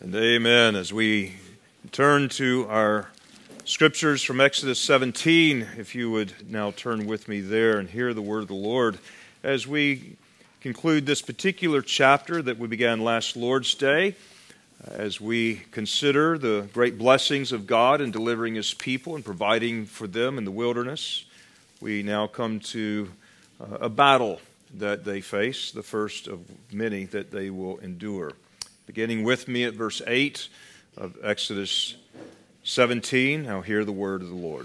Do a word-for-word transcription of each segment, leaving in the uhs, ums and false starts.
And amen. As we turn to our scriptures from Exodus seventeen, if you would now turn with me there and hear the word of the Lord as we conclude this particular chapter that we began last Lord's Day, as we consider the great blessings of God in delivering His people and providing for them in the wilderness. We now come to uh, a battle that they face, the first of many that they will endure. Beginning with me at verse eight of Exodus seventeen, now hear the word of the Lord.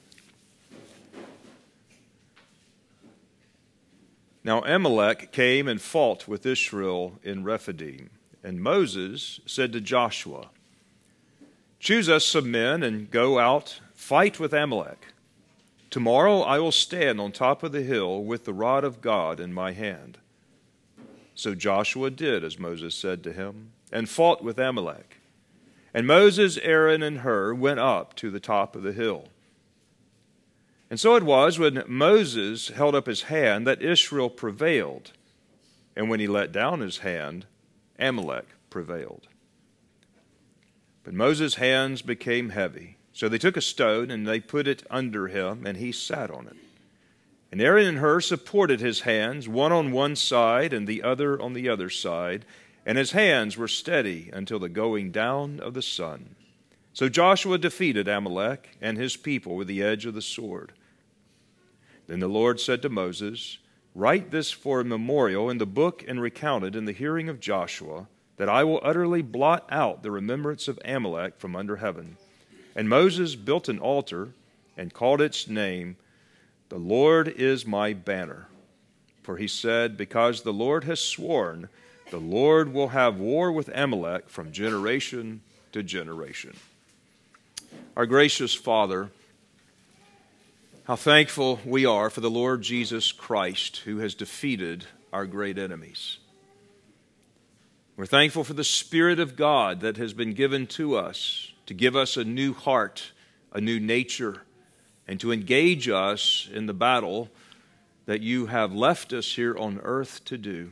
Now Amalek came and fought with Israel in Rephidim, and Moses said to Joshua, "Choose us some men and go out, fight with Amalek. Tomorrow I will stand on top of the hill with the rod of God in my hand." So Joshua did as Moses said to him, and fought with Amalek. And Moses, Aaron, and Hur went up to the top of the hill. And so it was, when Moses held up his hand, that Israel prevailed. And when he let down his hand, Amalek prevailed. But Moses' hands became heavy. So they took a stone, and they put it under him, and he sat on it. And Aaron and Hur supported his hands, one on one side and the other on the other side, and his hands were steady until the going down of the sun. So Joshua defeated Amalek and his people with the edge of the sword. Then the Lord said to Moses, "Write this for a memorial in the book and recount it in the hearing of Joshua, that I will utterly blot out the remembrance of Amalek from under heaven." And Moses built an altar and called its name, "The Lord is my banner." For he said, "Because the Lord has sworn, the Lord will have war with Amalek from generation to generation." Our gracious Father, how thankful we are for the Lord Jesus Christ, who has defeated our great enemies. We're thankful for the Spirit of God that has been given to us to give us a new heart, a new nature, and to engage us in the battle that you have left us here on earth to do.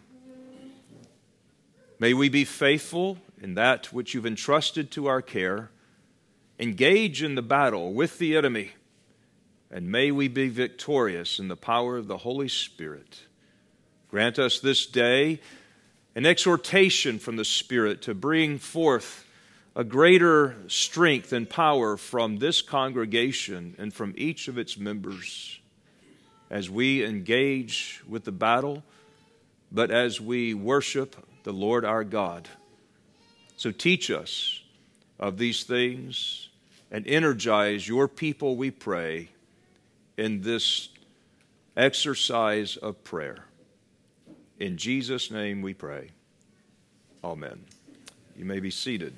May we be faithful in that which you've entrusted to our care, engage in the battle with the enemy, and may we be victorious in the power of the Holy Spirit. Grant us this day an exhortation from the Spirit to bring forth a greater strength and power from this congregation and from each of its members as we engage with the battle, but as we worship the Lord our God. So teach us of these things and energize your people, we pray, in this exercise of prayer. In Jesus' name we pray. Amen. You may be seated.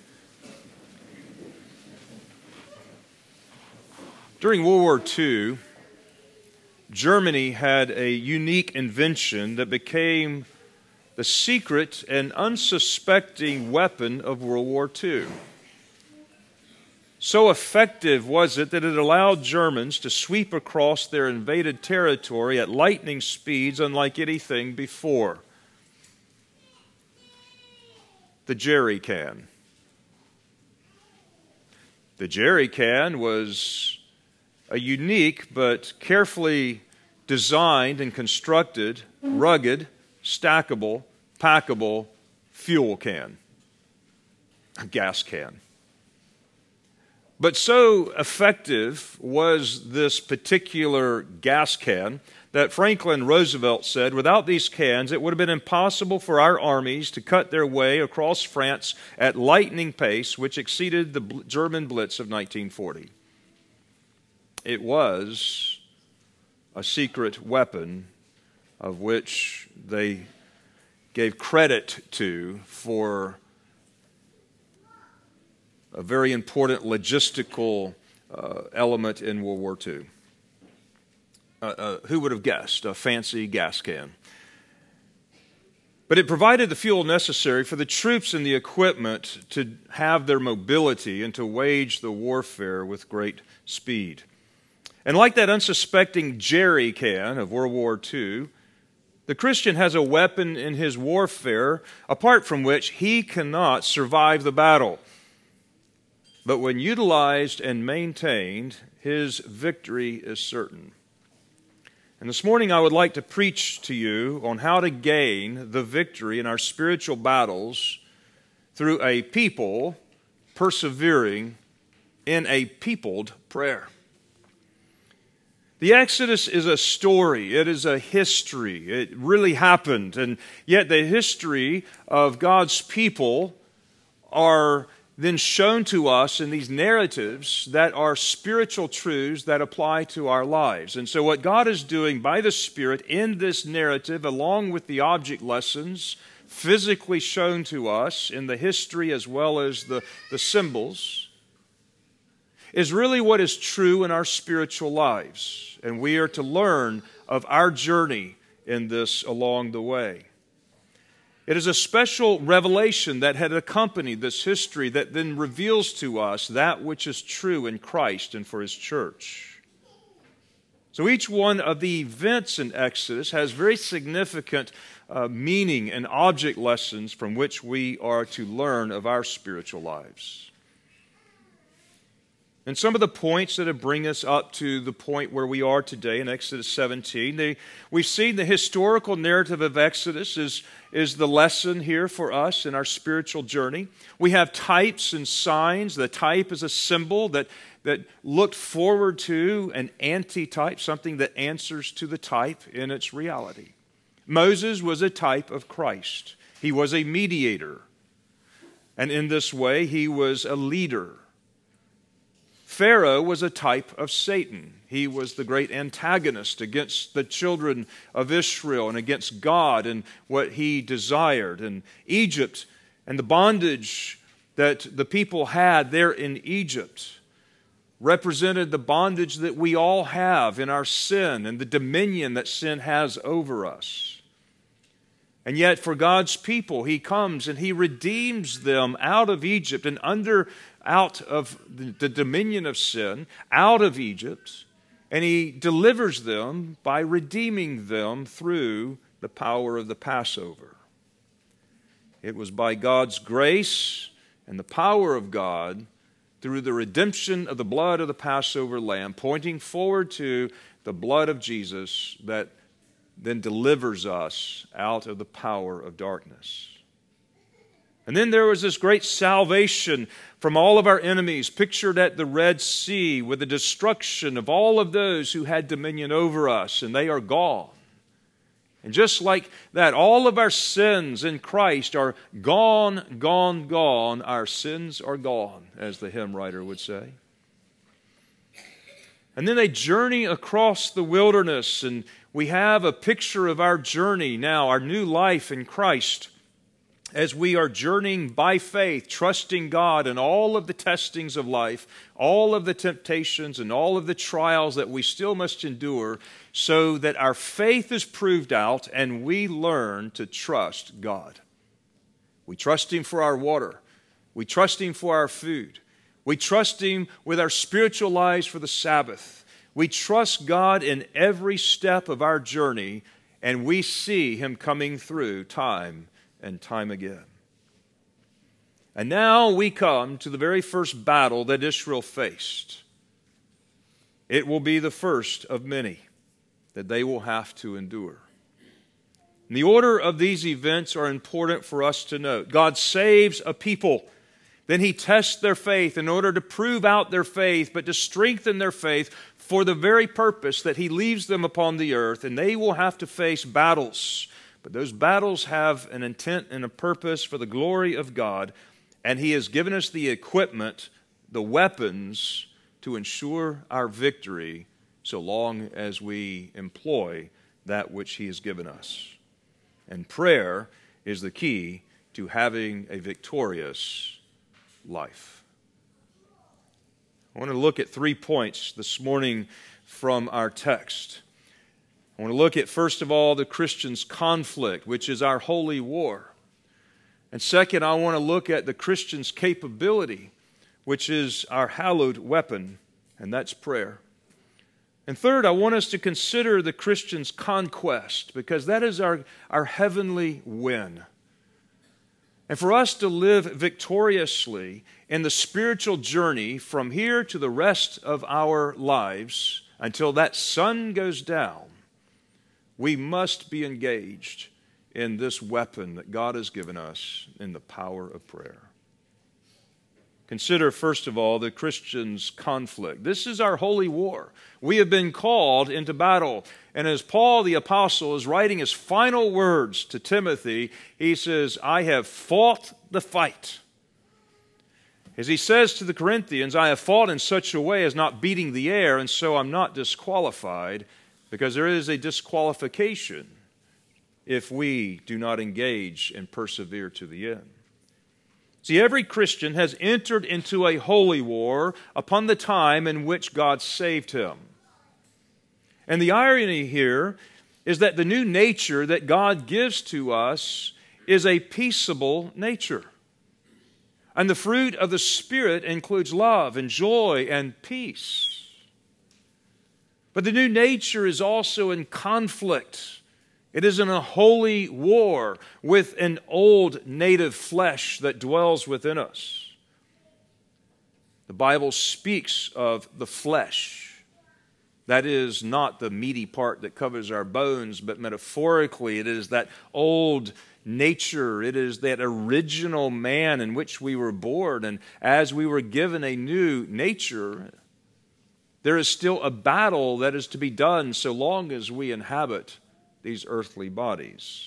During World War Two, Germany had a unique invention that became the secret and unsuspecting weapon of World War Two. So effective was it that it allowed Germans to sweep across their invaded territory at lightning speeds unlike anything before. The jerry can. The jerry can was a unique but carefully designed and constructed, rugged, stackable, packable fuel can, a gas can. But so effective was this particular gas can that Franklin Roosevelt said, without these cans, it would have been impossible for our armies to cut their way across France at lightning pace, which exceeded the German Blitz of nineteen forty. It was a secret weapon of which they gave credit to for a very important logistical uh, element in World War Two. Uh, uh, who would have guessed? A fancy gas can. But it provided the fuel necessary for the troops and the equipment to have their mobility and to wage the warfare with great speed. And like that unsuspecting jerry can of World War Two, The Christian has a weapon in his warfare, apart from which he cannot survive the battle. But when utilized and maintained, his victory is certain. And this morning I would like to preach to you on how to gain the victory in our spiritual battles through a people persevering in a peopled prayer. The Exodus is a story. It is a history. It really happened. And yet the history of God's people are then shown to us in these narratives that are spiritual truths that apply to our lives. And so what God is doing by the Spirit in this narrative, along with the object lessons physically shown to us in the history as well as the, the symbols, is really what is true in our spiritual lives. And we are to learn of our journey in this along the way. It is a special revelation that had accompanied this history that then reveals to us that which is true in Christ and for His church. So each one of the events in Exodus has very significant uh, meaning and object lessons from which we are to learn of our spiritual lives. And some of the points that bring us up to the point where we are today in Exodus seventeen, they, we've seen the historical narrative of Exodus is, is the lesson here for us in our spiritual journey. We have types and signs. The type is a symbol that, that looked forward to an anti-type, something that answers to the type in its reality. Moses was a type of Christ. He was a mediator. And in this way, he was a leader. Pharaoh was a type of Satan. He was the great antagonist against the children of Israel and against God and what he desired. And Egypt and the bondage that the people had there in Egypt represented the bondage that we all have in our sin and the dominion that sin has over us. And yet for God's people, He comes and He redeems them out of Egypt and under out of the dominion of sin, out of Egypt, and He delivers them by redeeming them through the power of the Passover. It was by God's grace and the power of God through the redemption of the blood of the Passover lamb, pointing forward to the blood of Jesus, that then delivers us out of the power of darkness. And then there was this great salvation from all of our enemies, pictured at the Red Sea with the destruction of all of those who had dominion over us, and they are gone. And just like that, all of our sins in Christ are gone, gone, gone. Our sins are gone, as the hymn writer would say. And then they journey across the wilderness, and we have a picture of our journey now, our new life in Christ, as we are journeying by faith, trusting God in all of the testings of life, all of the temptations and all of the trials that we still must endure, so that our faith is proved out and we learn to trust God. We trust Him for our water. We trust Him for our food. We trust Him with our spiritual lives for the Sabbath. We trust God in every step of our journey, and we see Him coming through time and time again. And now we come to the very first battle that Israel faced. It will be the first of many that they will have to endure. And the order of these events are important for us to note. God saves a people. Then He tests their faith in order to prove out their faith, but to strengthen their faith for the very purpose that He leaves them upon the earth, and they will have to face battles. But those battles have an intent and a purpose for the glory of God, and He has given us the equipment, the weapons, to ensure our victory so long as we employ that which He has given us. And prayer is the key to having a victorious life. I want to look at three points this morning from our text. I want to look at, first of all, the Christian's conflict, which is our holy war. And second, I want to look at the Christian's capability, which is our hallowed weapon, and that's prayer. And third, I want us to consider the Christian's conquest, because that is our, our heavenly win. And for us to live victoriously in the spiritual journey from here to the rest of our lives until that sun goes down, we must be engaged in this weapon that God has given us in the power of prayer. Consider, first of all, the Christian's conflict. This is our holy war. We have been called into battle. And as Paul the Apostle is writing his final words to Timothy, he says, I have fought the fight. As he says to the Corinthians, I have fought in such a way as not beating the air, and so I'm not disqualified, because there is a disqualification if we do not engage and persevere to the end. See, every Christian has entered into a holy war upon the time in which God saved him. And the irony here is that the new nature that God gives to us is a peaceable nature. And the fruit of the Spirit includes love and joy and peace. But the new nature is also in conflict. It is in a holy war with an old native flesh that dwells within us. The Bible speaks of the flesh. That is not the meaty part that covers our bones, but metaphorically it is that old nature. It is that original man in which we were born. And as we were given a new nature, there is still a battle that is to be done so long as we inhabit these earthly bodies.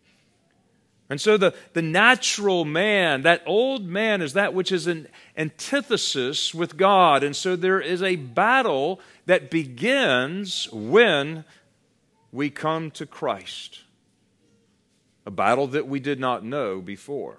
And so the, the natural man, that old man, is that which is an antithesis with God. And so there is a battle that begins when we come to Christ. A battle that we did not know before.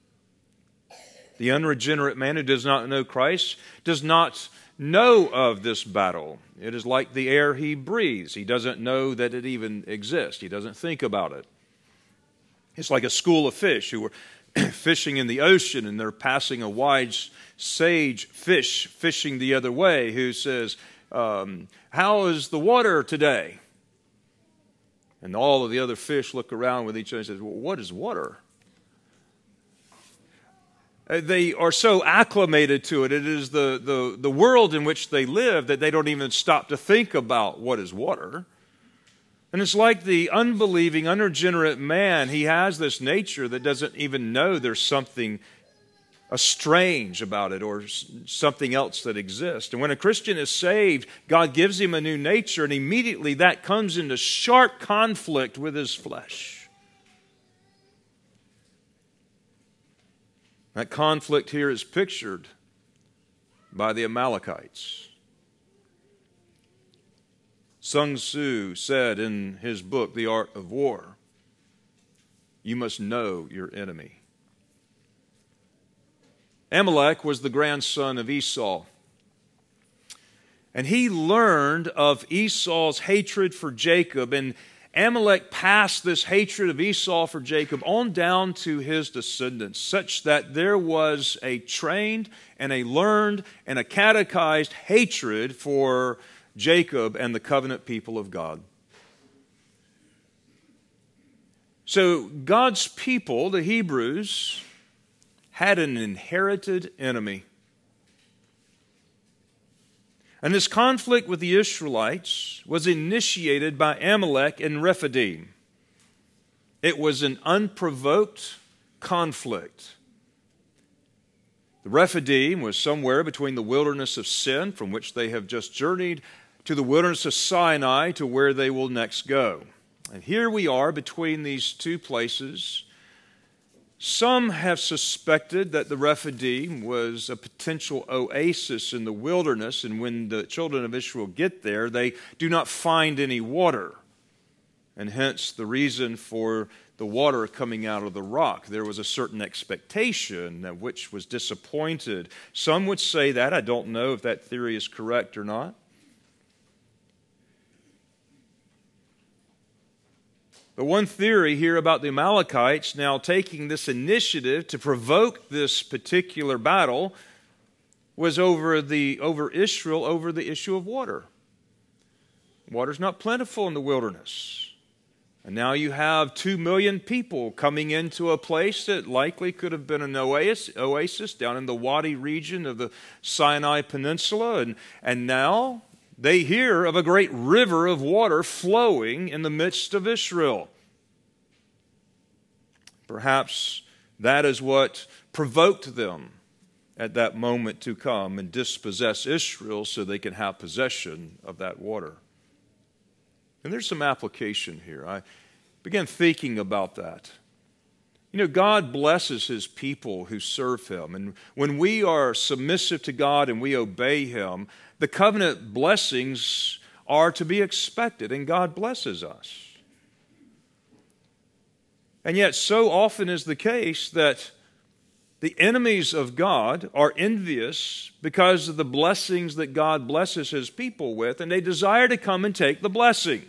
The unregenerate man who does not know Christ does not know of this battle. It is like the air he breathes. He doesn't know that it even exists. He doesn't think about it. It's like a school of fish who are fishing in the ocean, and they're passing a wise sage fish fishing the other way who says, um, how is the water today? And all of the other fish look around with each other and say, well, what is water? They are so acclimated to it. It is the, the, the world in which they live that they don't even stop to think about what is water. And it's like the unbelieving, unregenerate man. He has this nature that doesn't even know there's something strange about it or something else that exists. And when a Christian is saved, God gives him a new nature, and immediately that comes into sharp conflict with his flesh. That conflict here is pictured by the Amalekites. Sun Tzu said in his book, The Art of War, you must know your enemy. Amalek was the grandson of Esau. And he learned of Esau's hatred for Jacob, and Amalek passed this hatred of Esau for Jacob on down to his descendants, such that there was a trained and a learned and a catechized hatred for Jacob and the covenant people of God. So God's people, the Hebrews, had an inherited enemy. And this conflict with the Israelites was initiated by Amalek and Rephidim. It was an unprovoked conflict. The Rephidim was somewhere between the wilderness of Sin, from which they have just journeyed, to the wilderness of Sinai, to where they will next go. And here we are between these two places. Some have suspected that the Rephidim was a potential oasis in the wilderness, and when the children of Israel get there, they do not find any water. And hence the reason for the water coming out of the rock. There was a certain expectation which was disappointed. Some would say that. I don't know if that theory is correct or not. But one theory here about the Amalekites now taking this initiative to provoke this particular battle was over the over Israel, over the issue of water. Water's not plentiful in the wilderness. And now you have two million people coming into a place that likely could have been an oasis, oasis down in the Wadi region of the Sinai Peninsula. And, and now they hear of a great river of water flowing in the midst of Israel. Perhaps that is what provoked them at that moment to come and dispossess Israel so they can have possession of that water. And there's some application here. I began thinking about that. You know, God blesses His people who serve Him. And when we are submissive to God and we obey Him, the covenant blessings are to be expected, and God blesses us. And yet, so often is the case that the enemies of God are envious because of the blessings that God blesses His people with, and they desire to come and take the blessing.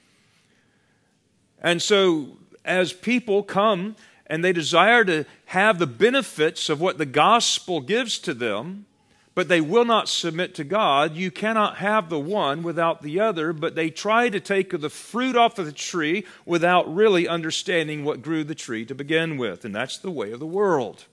And so, as people come and they desire to have the benefits of what the gospel gives to them, but they will not submit to God, you cannot have the one without the other, but they try to take the fruit off of the tree without really understanding what grew the tree to begin with. And that's the way of the world.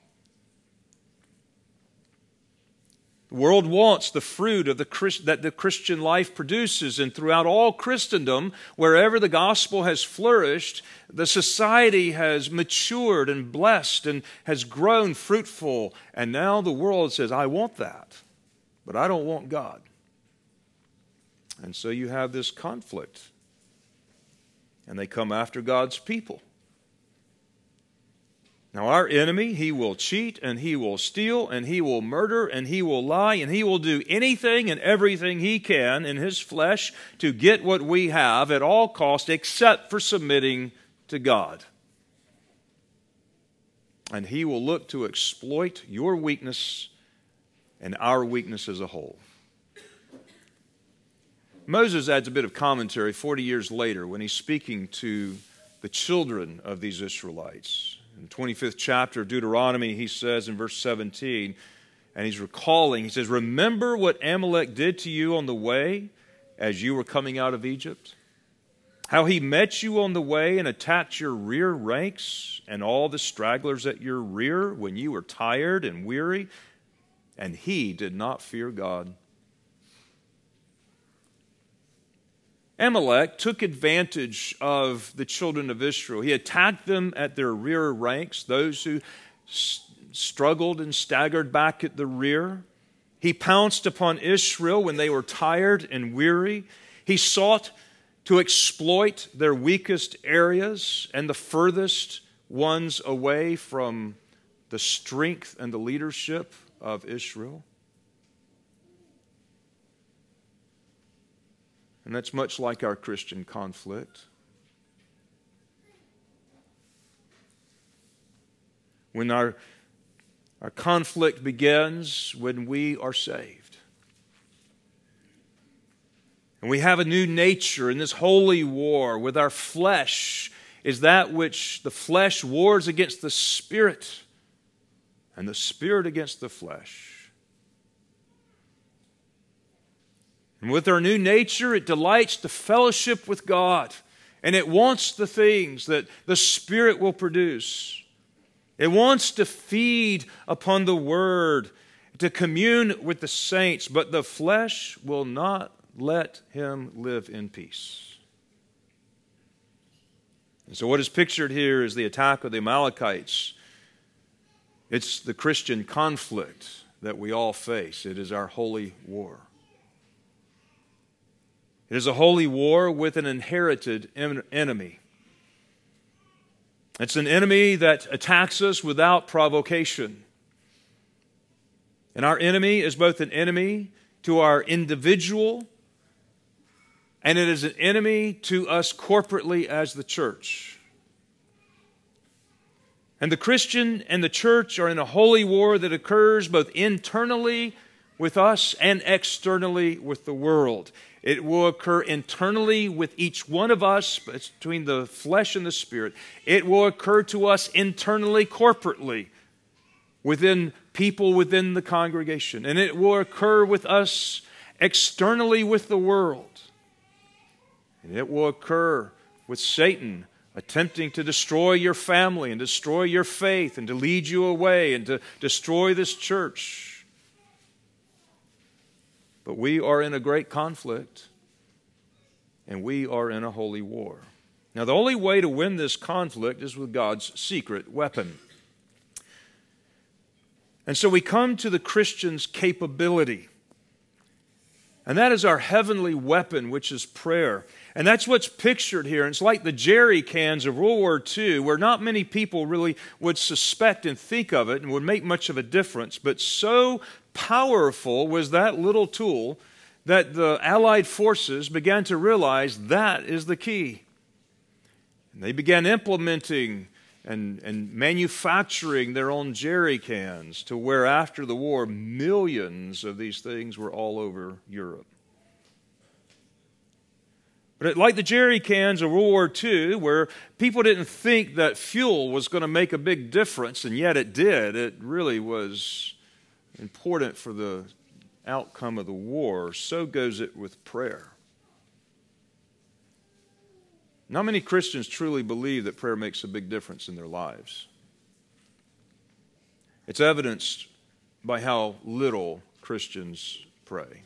The world wants the fruit of the Christ, that the Christian life produces, and throughout all Christendom, wherever the gospel has flourished, the society has matured and blessed and has grown fruitful, and now the world says, I want that, but I don't want God. And so you have this conflict, and they come after God's people. Now our enemy, he will cheat, and he will steal, and he will murder, and he will lie, and he will do anything and everything he can in his flesh to get what we have at all cost, except for submitting to God. And he will look to exploit your weakness and our weakness as a whole. Moses adds a bit of commentary forty years later when he's speaking to the children of these Israelites. In the twenty-fifth chapter of Deuteronomy, he says in verse seventeen, and he's recalling, he says, remember what Amalek did to you on the way as you were coming out of Egypt? How he met you on the way and attacked your rear ranks and all the stragglers at your rear when you were tired and weary, and he did not fear God. Amalek took advantage of the children of Israel. He attacked them at their rear ranks, those who s- struggled and staggered back at the rear. He pounced upon Israel when they were tired and weary. He sought to exploit their weakest areas and the furthest ones away from the strength and the leadership of Israel. And that's much like our Christian conflict. When our, our conflict begins when we are saved. And we have a new nature in this holy war with our flesh is that which the flesh wars against the Spirit and the Spirit against the flesh. And with our new nature, it delights to fellowship with God. And it wants the things that the Spirit will produce. It wants to feed upon the Word, to commune with the saints. But the flesh will not let him live in peace. And so what is pictured here is the attack of the Amalekites. It's the Christian conflict that we all face. It is our holy war. It is a holy war with an inherited enemy. It's an enemy that attacks us without provocation. And our enemy is both an enemy to our individual, and it is an enemy to us corporately as the church. And the Christian and the church are in a holy war that occurs both internally with us and externally with the world. It will occur internally with each one of us, between the flesh and the spirit. It will occur to us internally, corporately, within people within the congregation. And it will occur with us externally with the world. And it will occur with Satan attempting to destroy your family and destroy your faith and to lead you away and to destroy this church. But we are in a great conflict, and we are in a holy war. Now, the only way to win this conflict is with God's secret weapon. And so we come to the Christian's capability. And that is our heavenly weapon, which is prayer. And that's what's pictured here. It's like the jerry cans of World War Two, where not many people really would suspect and think of it and would make much of a difference. But so powerful was that little tool that the Allied forces began to realize that is the key. And they began implementing and, and manufacturing their own jerry cans to where after the war, millions of these things were all over Europe. But like the jerry cans of World War Two, where people didn't think that fuel was going to make a big difference, and yet it did. It really was important for the outcome of the war. So goes it with prayer. Not many Christians truly believe that prayer makes a big difference in their lives. It's evidenced by how little Christians pray.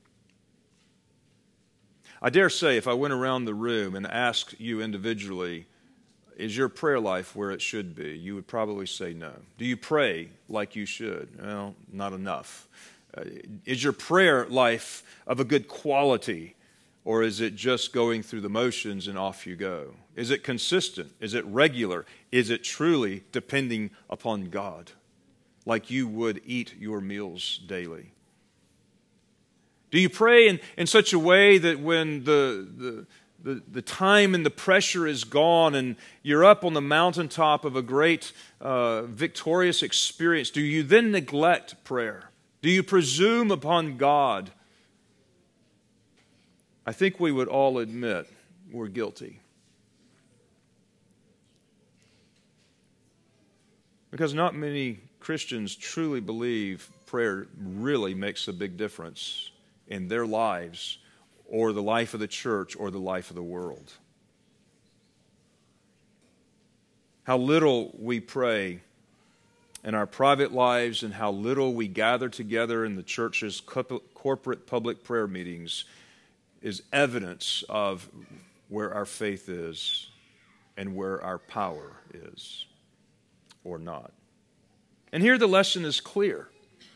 I dare say if I went around the room and asked you individually, is your prayer life where it should be? You would probably say no. Do you pray like you should? Well, not enough. Uh, is your prayer life of a good quality? Or is it just going through the motions and off you go? Is it consistent? Is it regular? Is it truly depending upon God, like you would eat your meals daily? Do you pray in, in such a way that when the, the, the, the time and the pressure is gone and you're up on the mountaintop of a great uh, victorious experience, do you then neglect prayer? Do you presume upon God? I think we would all admit we're guilty. Because not many Christians truly believe prayer really makes a big difference in their lives or the life of the church or the life of the world. How little we pray in our private lives and how little we gather together in the church's corporate public prayer meetings is evidence of where our faith is and where our power is or not. And here the lesson is clear.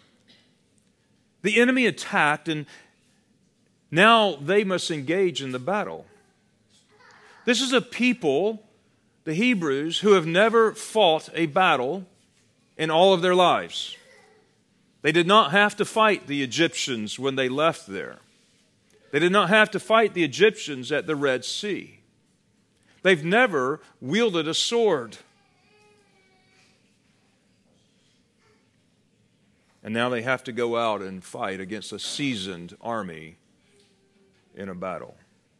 The enemy attacked, and now they must engage in the battle. This is a people, the Hebrews, who have never fought a battle in all of their lives. They did not have to fight the Egyptians when they left there. They did not have to fight the Egyptians at the Red Sea. They've never wielded a sword. And now they have to go out and fight against a seasoned army in a battle.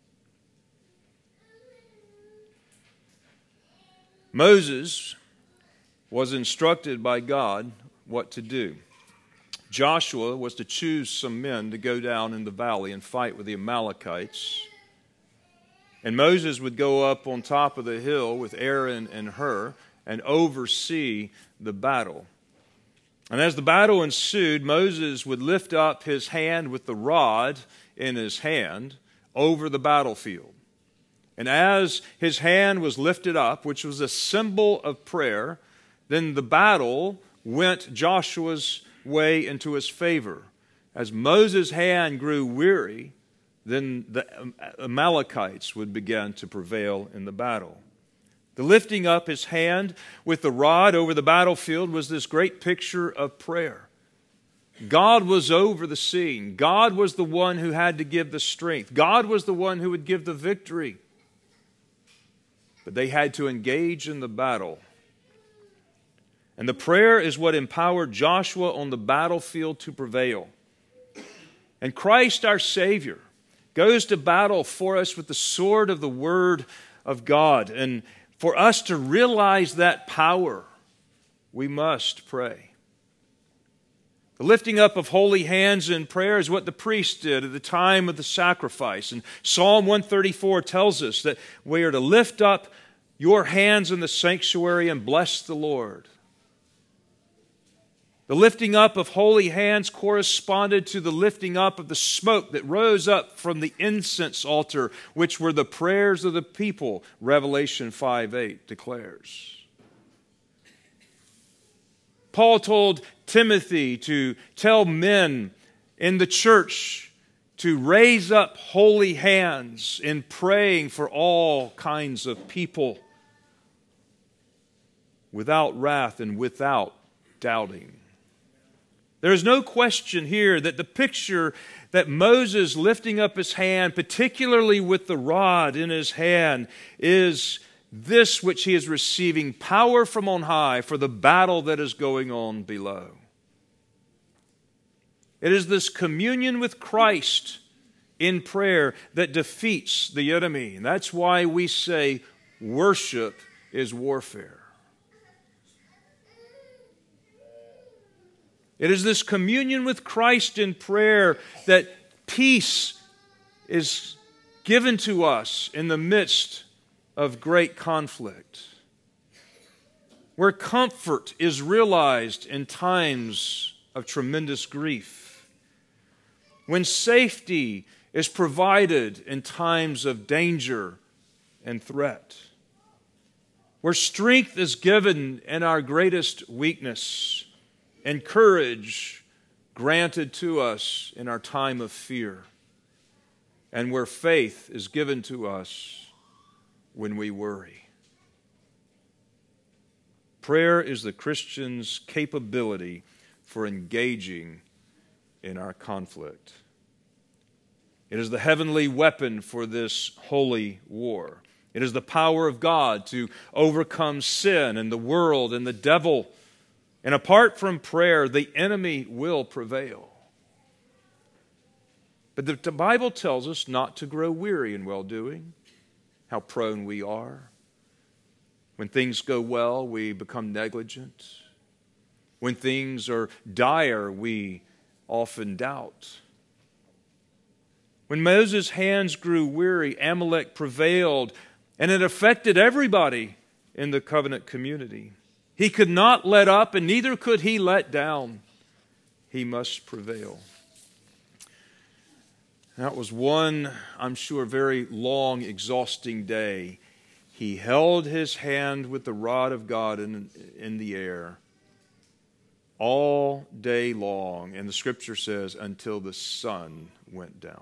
Moses was instructed by God what to do. Joshua was to choose some men to go down in the valley and fight with the Amalekites. And Moses would go up on top of the hill with Aaron and Hur and oversee the battle. And as the battle ensued, Moses would lift up his hand with the rod in his hand over the battlefield. And as his hand was lifted up, which was a symbol of prayer, then the battle went Joshua's way into his favor. As Moses' hand grew weary, then the Amalekites would begin to prevail in the battle. The lifting up his hand with the rod over the battlefield was this great picture of prayer. God was over the scene. God was the one who had to give the strength. God was the one who would give the victory. But they had to engage in the battle. And the prayer is what empowered Joshua on the battlefield to prevail. And Christ, our Savior, goes to battle for us with the sword of the Word of God. And for us to realize that power, we must pray. The lifting up of holy hands in prayer is what the priest did at the time of the sacrifice. And Psalm one thirty-four tells us that we are to lift up your hands in the sanctuary and bless the Lord. The lifting up of holy hands corresponded to the lifting up of the smoke that rose up from the incense altar, which were the prayers of the people, Revelation five eight declares. Paul told Timothy to tell men in the church to raise up holy hands in praying for all kinds of people without wrath and without doubting. There is no question here that the picture that Moses lifting up his hand, particularly with the rod in his hand, is this which he is receiving power from on high for the battle that is going on below. It is this communion with Christ in prayer that defeats the enemy. And that's why we say worship is warfare. It is this communion with Christ in prayer that peace is given to us in the midst of great conflict, where comfort is realized in times of tremendous grief, when safety is provided in times of danger and threat, where strength is given in our greatest weakness, and courage granted to us in our time of fear, and where faith is given to us when we worry. Prayer is the Christian's capability for engaging in our conflict. It is the heavenly weapon for this holy war. It is the power of God to overcome sin and the world and the devil. And apart from prayer, the enemy will prevail. But the, the Bible tells us not to grow weary in well-doing. How prone we are. When things go well, we become negligent. When things are dire, we often doubt. When Moses' hands grew weary, Amalek prevailed, and it affected everybody in the covenant community. He could not let up, and neither could he let down. He must prevail. That was one, I'm sure, very long, exhausting day. He held his hand with the rod of God in, in the air all day long, and the Scripture says, until the sun went down.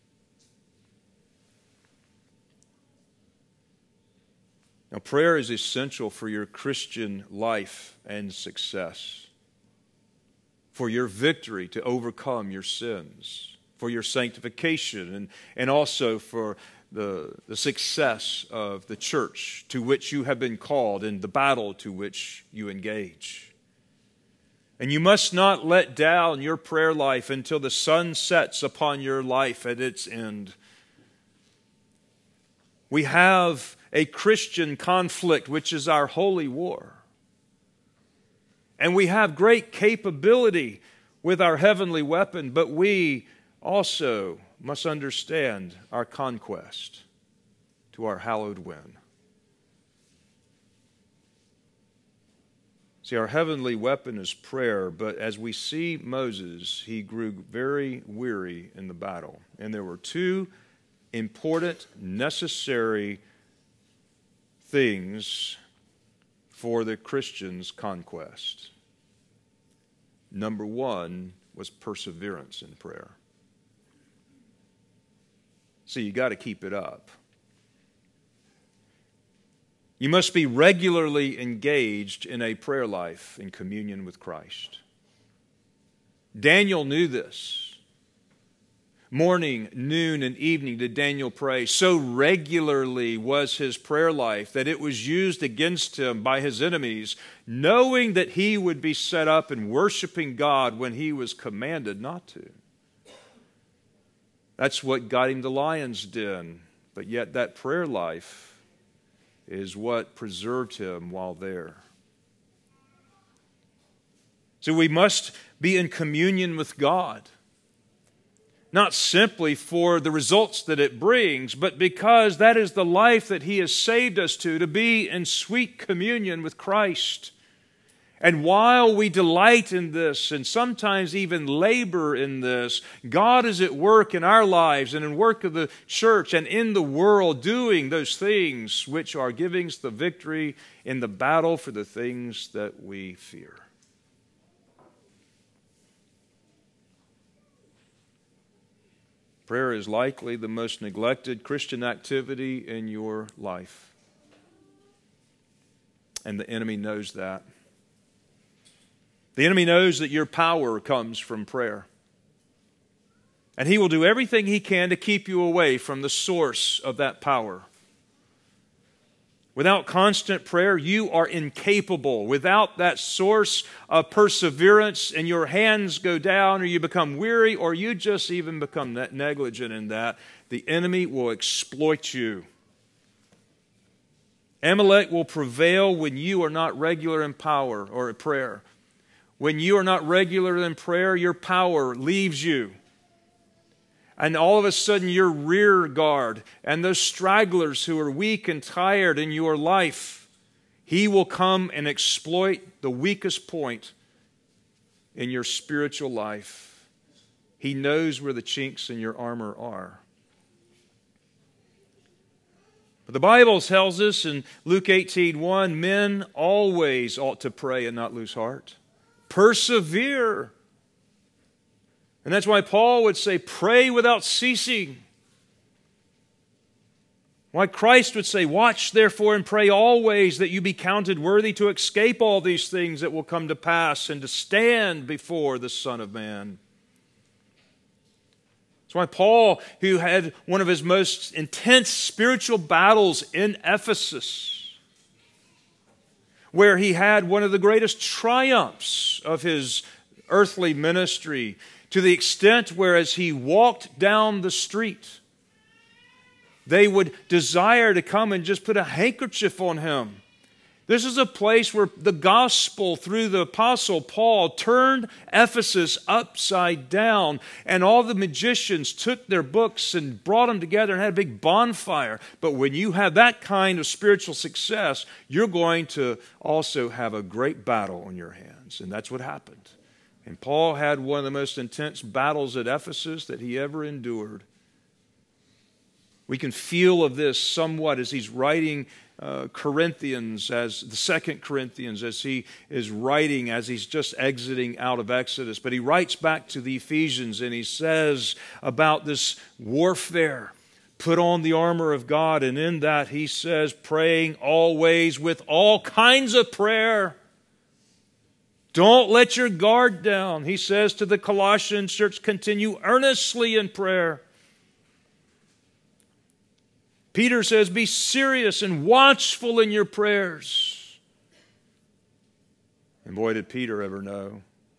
Now, prayer is essential for your Christian life and success, for your victory to overcome your sins, for your sanctification, and, and also for the, the success of the church to which you have been called and the battle to which you engage. And you must not let down your prayer life until the sun sets upon your life at its end. We have a Christian conflict, which is our holy war. And we have great capability with our heavenly weapon, but we also must understand our conquest to our hallowed win. See, our heavenly weapon is prayer, but as we see Moses, he grew very weary in the battle. And there were two important, necessary things for the Christian's conquest. Number one was perseverance in prayer. See, you got to keep it up. You must be regularly engaged in a prayer life in communion with Christ. Daniel knew this. Morning, noon, and evening did Daniel pray. So regularly was his prayer life that it was used against him by his enemies, knowing that he would be set up and worshiping God when he was commanded not to. That's what got him the lion's den. But yet that prayer life is what preserved him while there. So we must be in communion with God. Not simply for the results that it brings, but because that is the life that He has saved us to, to be in sweet communion with Christ. And while we delight in this, and sometimes even labor in this, God is at work in our lives and in work of the church and in the world, doing those things which are giving us the victory in the battle for the things that we fear. Prayer is likely the most neglected Christian activity in your life. And the enemy knows that. The enemy knows that your power comes from prayer. And he will do everything he can to keep you away from the source of that power. Without constant prayer, you are incapable. Without that source of perseverance, and your hands go down, or you become weary, or you just even become negligent in that, the enemy will exploit you. Amalek will prevail when you are not regular in power or in prayer. When you are not regular in prayer, your power leaves you. And all of a sudden, your rear guard and those stragglers who are weak and tired in your life, he will come and exploit the weakest point in your spiritual life. He knows where the chinks in your armor are. But the Bible tells us in Luke eighteen one, men always ought to pray and not lose heart. Persevere. And that's why Paul would say, pray without ceasing. Why Christ would say, watch therefore and pray always, that you be counted worthy to escape all these things that will come to pass and to stand before the Son of Man. That's why Paul, who had one of his most intense spiritual battles in Ephesus, where he had one of the greatest triumphs of his earthly ministry, to the extent where as he walked down the street, they would desire to come and just put a handkerchief on him. This is a place where the gospel through the apostle Paul turned Ephesus upside down, and all the magicians took their books and brought them together and had a big bonfire. But when you have that kind of spiritual success, you're going to also have a great battle on your hands. And that's what happened. And Paul had one of the most intense battles at Ephesus that he ever endured. We can feel of this somewhat as he's writing uh, Corinthians, as the Second Corinthians, as he is writing, as he's just exiting out of Exodus. But he writes back to the Ephesians and he says about this warfare, put on the armor of God. And in that he says, praying always with all kinds of prayer. Don't let your guard down. He says to the Colossian church, continue earnestly in prayer. Peter says, be serious and watchful in your prayers. And boy, did Peter ever know.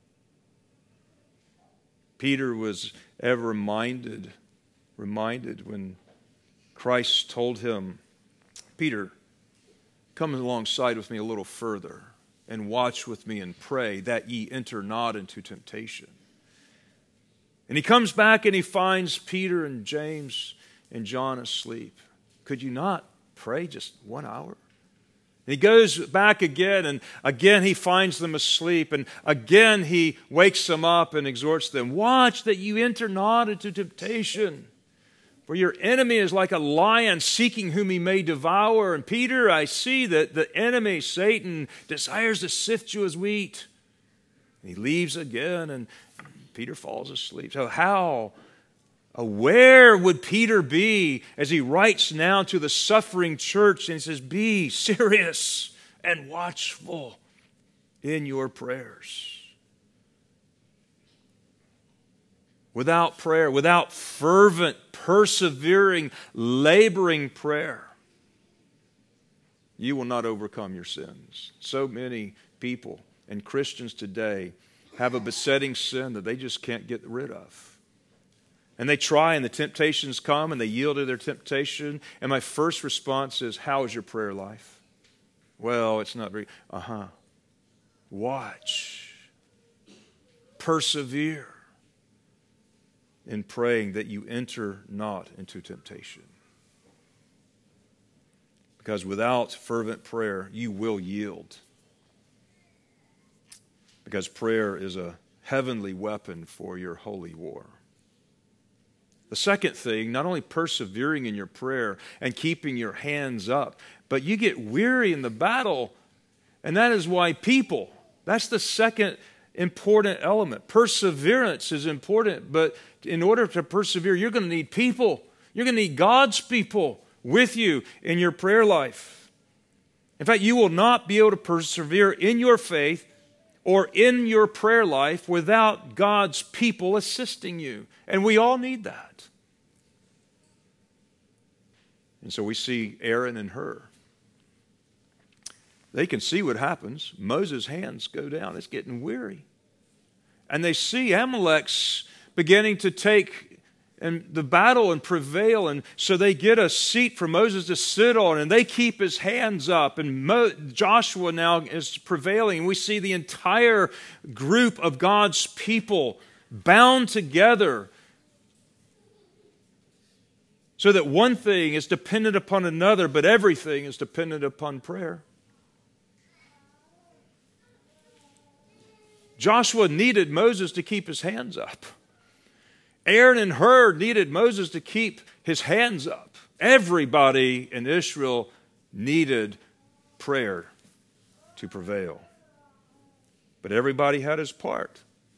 Peter was ever reminded, reminded when Christ told him, Peter, come alongside with me a little further and watch with me and pray that ye enter not into temptation. And he comes back and he finds Peter and James and John asleep. Could you not pray just one hour? And he goes back again, and again he finds them asleep, and again he wakes them up and exhorts them, watch that you enter not into temptation. For your enemy is like a lion seeking whom he may devour. And Peter, I see that the enemy, Satan, desires to sift you as wheat. And he leaves again, and Peter falls asleep. So how aware would Peter be as he writes now to the suffering church and he says, be serious and watchful in your prayers. Without prayer, without fervent, persevering, laboring prayer, you will not overcome your sins. So many people and Christians today have a besetting sin that they just can't get rid of. And they try, and the temptations come, and they yield to their temptation. And my first response is, how is your prayer life? Well, it's not very, uh-huh. Watch. persevere in praying that you enter not into temptation. Because without fervent prayer, you will yield. Because prayer is a heavenly weapon for your holy war. The second thing, not only persevering in your prayer and keeping your hands up, but you get weary in the battle, and that is why people, that's the second important element. Perseverance is important, but in order to persevere, you're going to need people. You're going to need God's people with you in your prayer life. In fact, you will not be able to persevere in your faith or in your prayer life without God's people assisting you. And we all need that. And so we see Aaron and Hur. They can see what happens. Moses' hands go down. It's getting weary. And they see Amalek's beginning to take and the battle and prevail. And so they get a seat for Moses to sit on, and they keep his hands up. And Mo- Joshua now is prevailing. And we see the entire group of God's people bound together so that one thing is dependent upon another, but everything is dependent upon prayer. Joshua needed Moses to keep his hands up. Aaron and Hur needed Moses to keep his hands up. Everybody in Israel needed prayer to prevail. But everybody had his part.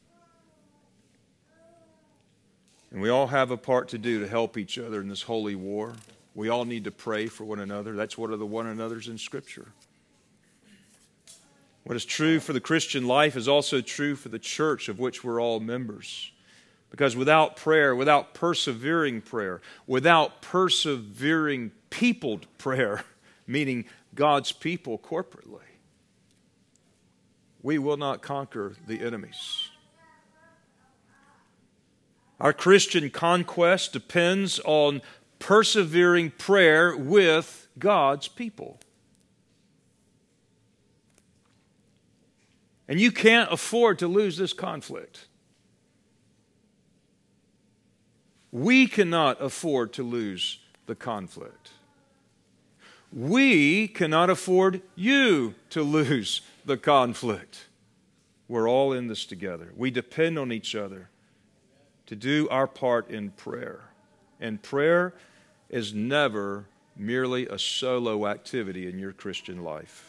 And we all have a part to do to help each other in this holy war. We all need to pray for one another. That's one of the one another's in Scripture. What is true for the Christian life is also true for the church of which we're all members. Because without prayer, without persevering prayer, without persevering peopled prayer, meaning God's people corporately, we will not conquer the enemies. Our Christian conquest depends on persevering prayer with God's people. And you can't afford to lose this conflict. We cannot afford to lose the conflict. We cannot afford you to lose the conflict. We're all in this together. We depend on each other to do our part in prayer. And prayer is never merely a solo activity in your Christian life.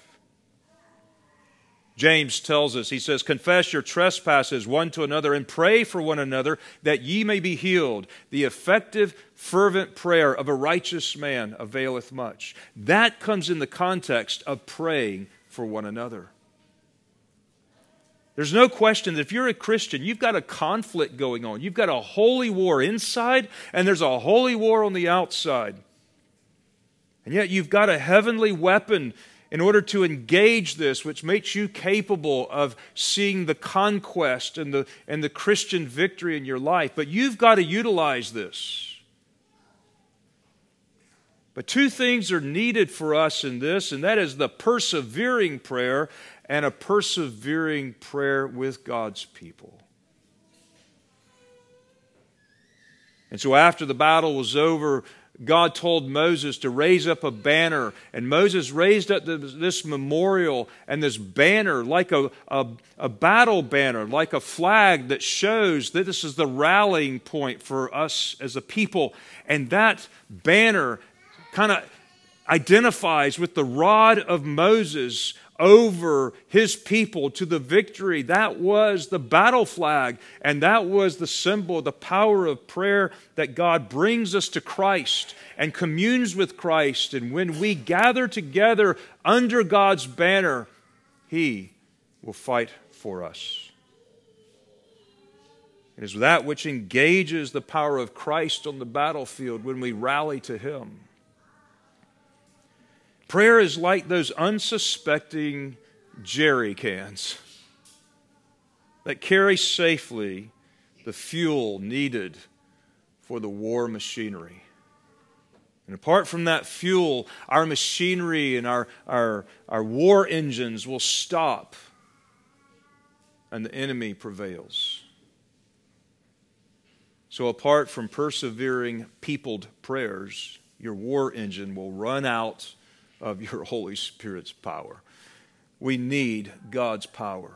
James tells us, he says, confess your trespasses one to another and pray for one another that ye may be healed. The effective, fervent prayer of a righteous man availeth much. That comes in the context of praying for one another. There's no question that if you're a Christian, you've got a conflict going on. You've got a holy war inside, and there's a holy war on the outside. And yet you've got a heavenly weapon in order to engage this, which makes you capable of seeing the conquest and the, and the Christian victory in your life. But you've got to utilize this. But two things are needed for us in this, and that is the persevering prayer and a persevering prayer with God's people. And so after the battle was over, God told Moses to raise up a banner, and Moses raised up this memorial and this banner like a, a, a battle banner, like a flag that shows that this is the rallying point for us as a people. And that banner kind of identifies with the rod of Moses over his people to the victory. That was the battle flag, and that was the symbol, the power of prayer that God brings us to Christ and communes with Christ. And when we gather together under God's banner, He will fight for us. It is that which engages the power of Christ on the battlefield when we rally to Him. Prayer is like those unsuspecting jerry cans that carry safely the fuel needed for the war machinery. And apart from that fuel, our machinery and our, our, our war engines will stop and the enemy prevails. So apart from persevering peopled prayers, your war engine will run out of your Holy Spirit's power. We need God's power.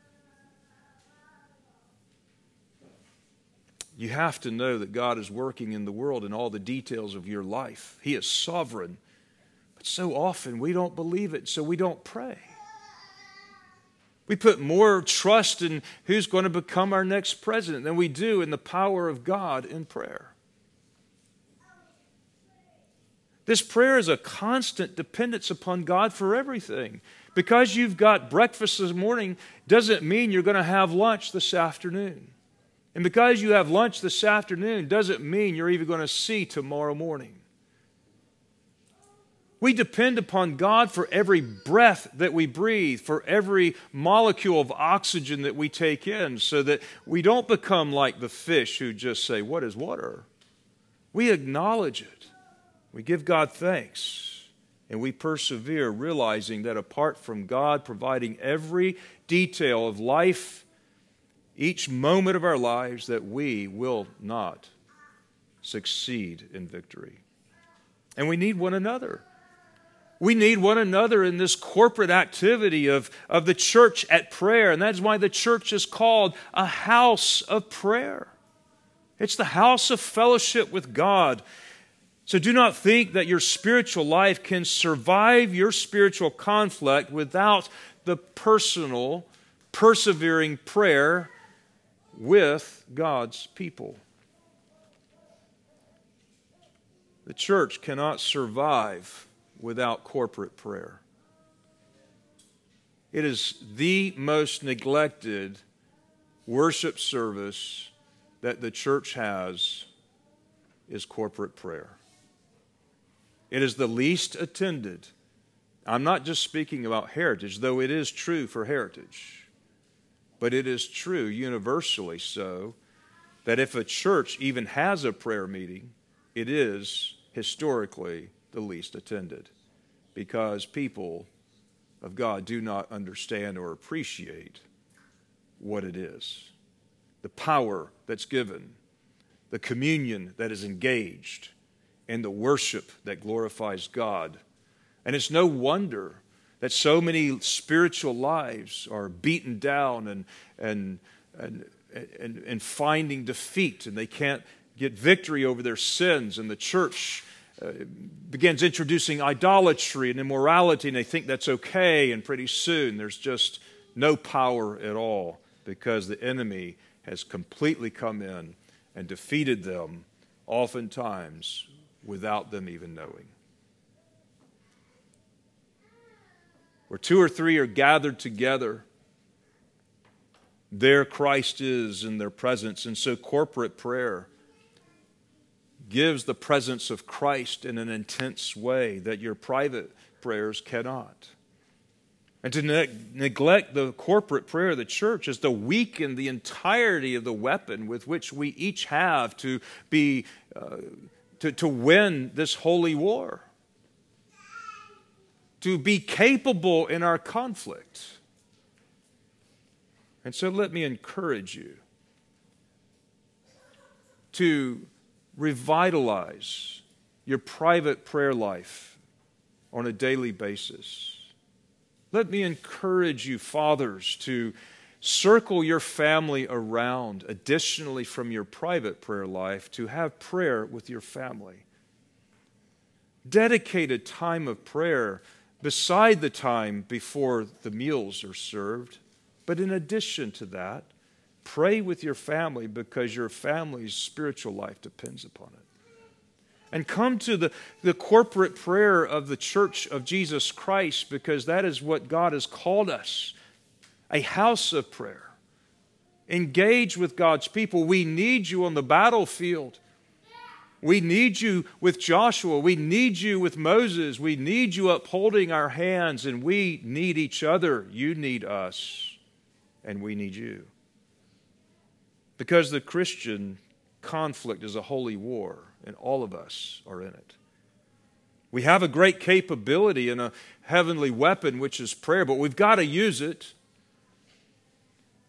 You have to know that God is working in the world in all the details of your life. He is sovereign. But so often we don't believe it, so we don't pray. We put more trust in who's going to become our next president than we do in the power of God in prayer. This prayer is a constant dependence upon God for everything. Because you've got breakfast this morning doesn't mean you're going to have lunch this afternoon. And because you have lunch this afternoon doesn't mean you're even going to see tomorrow morning. We depend upon God for every breath that we breathe, for every molecule of oxygen that we take in, so that we don't become like the fish who just say, "What is water?" We acknowledge it. We give God thanks, and we persevere, realizing that apart from God providing every detail of life, each moment of our lives, that we will not succeed in victory. And we need one another. We need one another in this corporate activity of, of the church at prayer. And that's why the church is called a house of prayer. It's the house of fellowship with God. So do not think that your spiritual life can survive your spiritual conflict without the personal, persevering prayer with God's people. The church cannot survive without corporate prayer. It is the most neglected worship service that the church has is corporate prayer. It is the least attended. I'm not just speaking about Heritage, though it is true for Heritage. But it is true universally so that if a church even has a prayer meeting, it is historically the least attended, because people of God do not understand or appreciate what it is. The power that's given, the communion that is engaged, and the worship that glorifies God. And it's no wonder that so many spiritual lives are beaten down and, and, and, and, and finding defeat, and they can't get victory over their sins, and the church uh, begins introducing idolatry and immorality, and they think that's okay, and pretty soon there's just no power at all because the enemy has completely come in and defeated them, oftentimes without them even knowing. Where two or three are gathered together, there Christ is in their presence. And so corporate prayer gives the presence of Christ in an intense way that your private prayers cannot. And to ne- neglect the corporate prayer of the church is to weaken the entirety of the weapon with which we each have to be uh, to, to win this holy war, to be capable in our conflict. And so let me encourage you to revitalize your private prayer life on a daily basis. Let me encourage you, fathers, to circle your family around, additionally from your private prayer life, to have prayer with your family. Dedicate a time of prayer beside the time before the meals are served. But in addition to that, pray with your family, because your family's spiritual life depends upon it. And come to the, the corporate prayer of the Church of Jesus Christ, because that is what God has called us, a house of prayer. Engage with God's people. We need you on the battlefield. We need you with Joshua. We need you with Moses. We need you upholding our hands, and we need each other. You need us, and we need you. Because the Christian conflict is a holy war, and all of us are in it. We have a great capability and a heavenly weapon, which is prayer, but we've got to use it.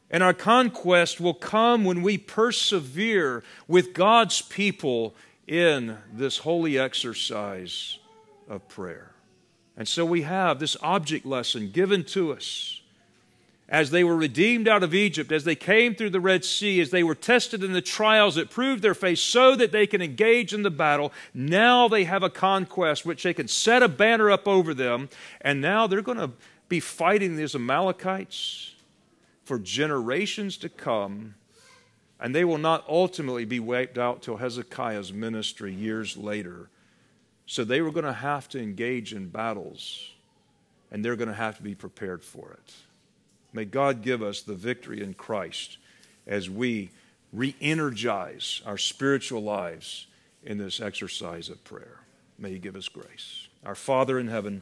And our conquest will come when we persevere with God's people in this holy exercise of prayer. And so we have this object lesson given to us. As they were redeemed out of Egypt, as they came through the Red Sea, as they were tested in the trials that proved their faith so that they can engage in the battle, now they have a conquest which they can set a banner up over them, and now they're going to be fighting these Amalekites for generations to come, and they will not ultimately be wiped out till Hezekiah's ministry years later. So they were going to have to engage in battles, and they're going to have to be prepared for it. May God give us the victory in Christ as we re-energize our spiritual lives in this exercise of prayer. May He give us grace. Our Father in heaven,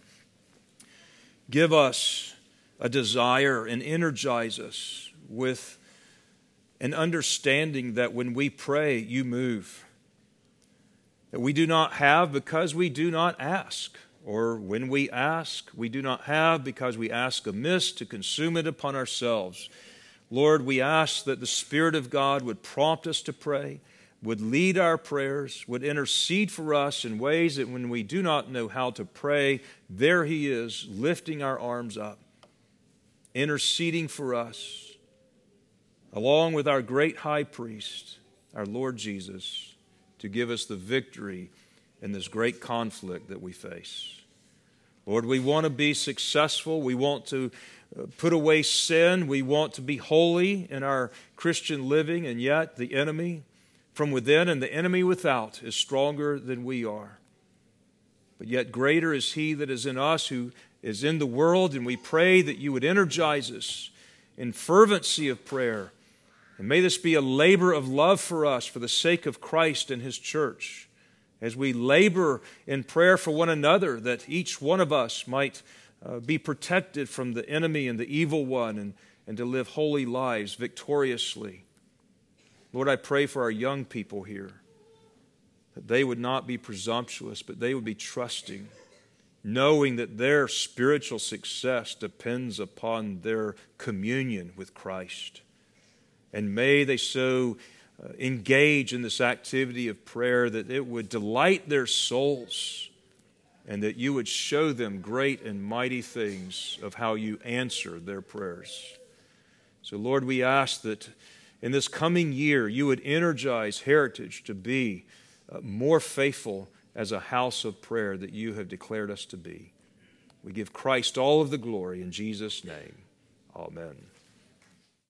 give us a desire and energize us with an understanding that when we pray, You move. That we do not have because we do not ask. Or when we ask, we do not have because we ask amiss to consume it upon ourselves. Lord, we ask that the Spirit of God would prompt us to pray, would lead our prayers, would intercede for us in ways that when we do not know how to pray, there He is, lifting our arms up, interceding for us, along with our great high priest, our Lord Jesus, to give us the victory in this great conflict that we face. Lord, we want to be successful. We want to put away sin. We want to be holy in our Christian living, and yet the enemy from within and the enemy without is stronger than we are. But yet greater is He that is in us who is in the world, and we pray that You would energize us in fervency of prayer. And may this be a labor of love for us for the sake of Christ and His church. As we labor in prayer for one another, that each one of us might uh, be protected from the enemy and the evil one, and, and to live holy lives victoriously. Lord, I pray for our young people here, that they would not be presumptuous, but they would be trusting, knowing that their spiritual success depends upon their communion with Christ. And may they so Uh, engage in this activity of prayer that it would delight their souls, and that You would show them great and mighty things of how You answer their prayers. So Lord, we ask that in this coming year You would energize Heritage to be uh, more faithful as a house of prayer that You have declared us to be. We give Christ all of the glory in Jesus' name. Amen.